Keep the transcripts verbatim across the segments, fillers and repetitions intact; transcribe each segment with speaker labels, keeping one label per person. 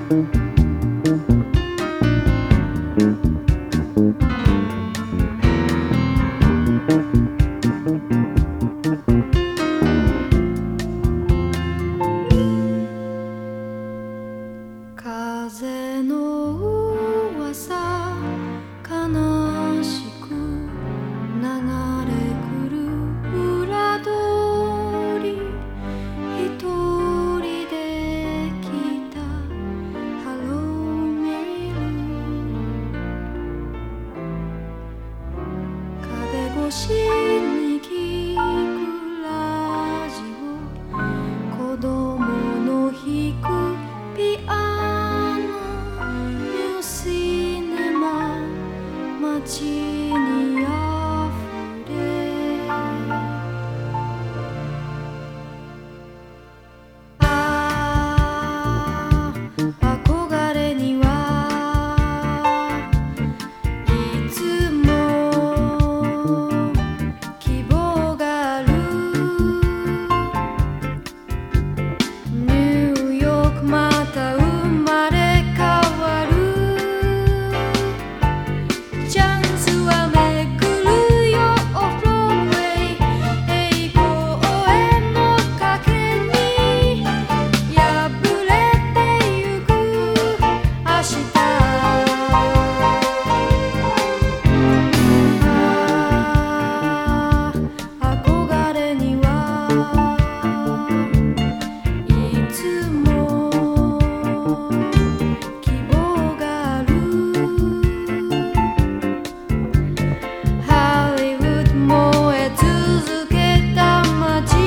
Speaker 1: 風の噂悲しく流れ来る裏通り一人で来たハローメール壁越しに聞くラジオ子供の弾くピアノニューシネマ街にあふれああ憧れにはいつも希望があるニューヨークまた生まれ変わるチャンスは巡るよオフロードウェイ栄光への賭けに破れてゆく明日ああ憧れにはいつも希望があるハリウッド燃え続けた街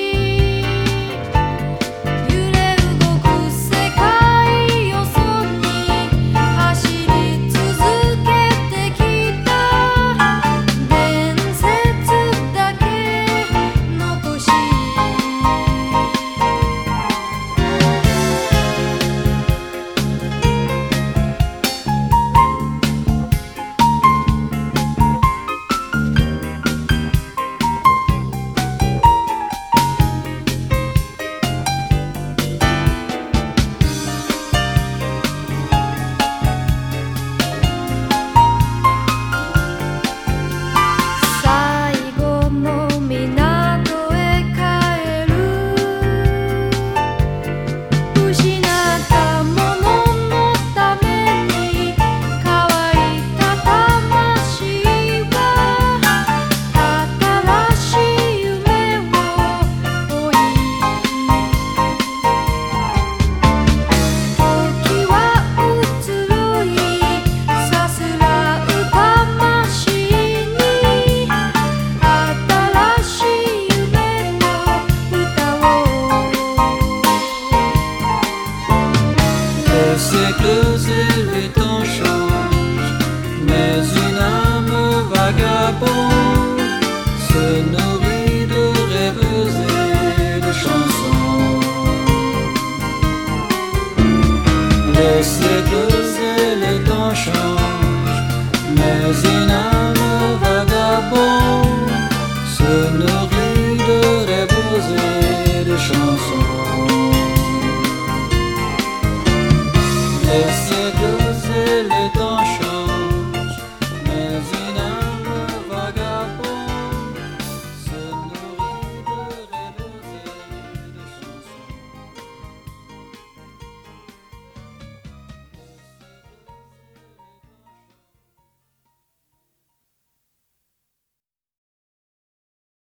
Speaker 1: 揺れ動く世界よそに走り続けてきた伝説だけ残し最後の港へ帰る失ったもののために乾いた魂は新しい夢を追い時は移ろいさすらう魂に新しい夢の歌を
Speaker 2: Le siècle et les temps changent, mais une âme vagabonde se nourrit de rêves et de chansons. Les siècles et les temps changent, mais une âme vagabonde se nourrit de rêves et de chansons. Les